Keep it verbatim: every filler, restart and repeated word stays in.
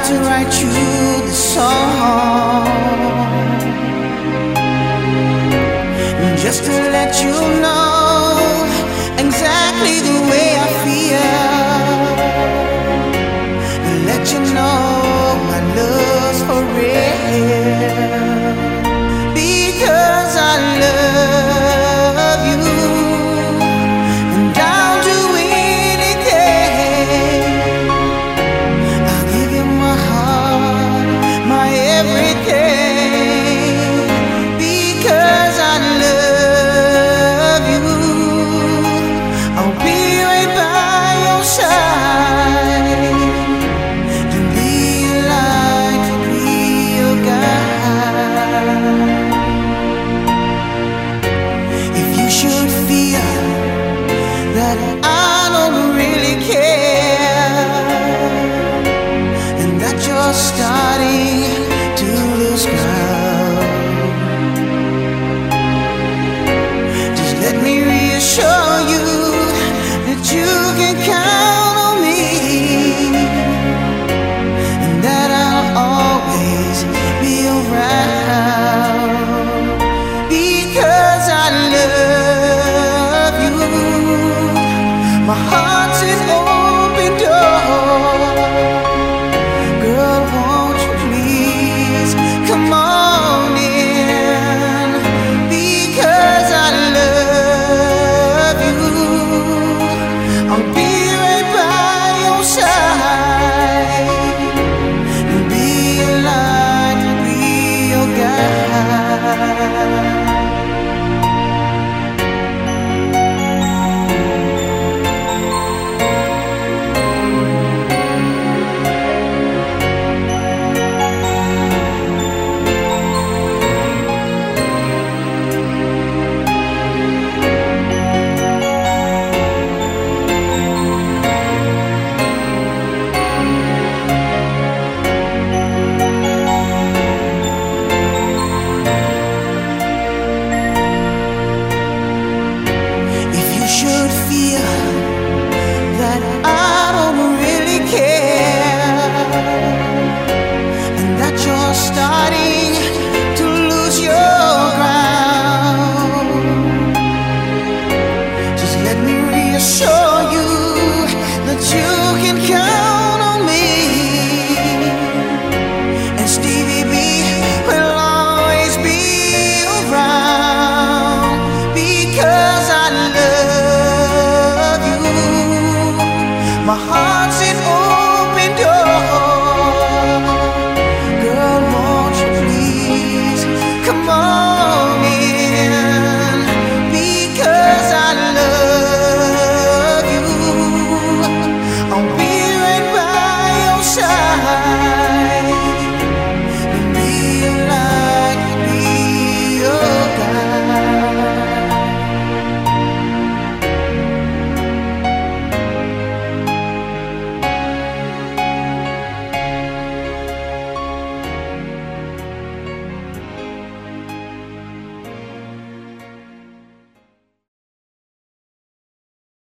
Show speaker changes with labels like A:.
A: to write you the song, just to let you know exactly the way I feel, to let you know my love's for real, because I love you, and I'll do anything. I'll give you my heart, my everything, because I love you. I'll be right by your side, to be your light, to be your guide. If you should feel that I don't really care, and that you're starting to lose ground, just let me reassure you that you can count on me, and that I'll always be around, because I love you. My heart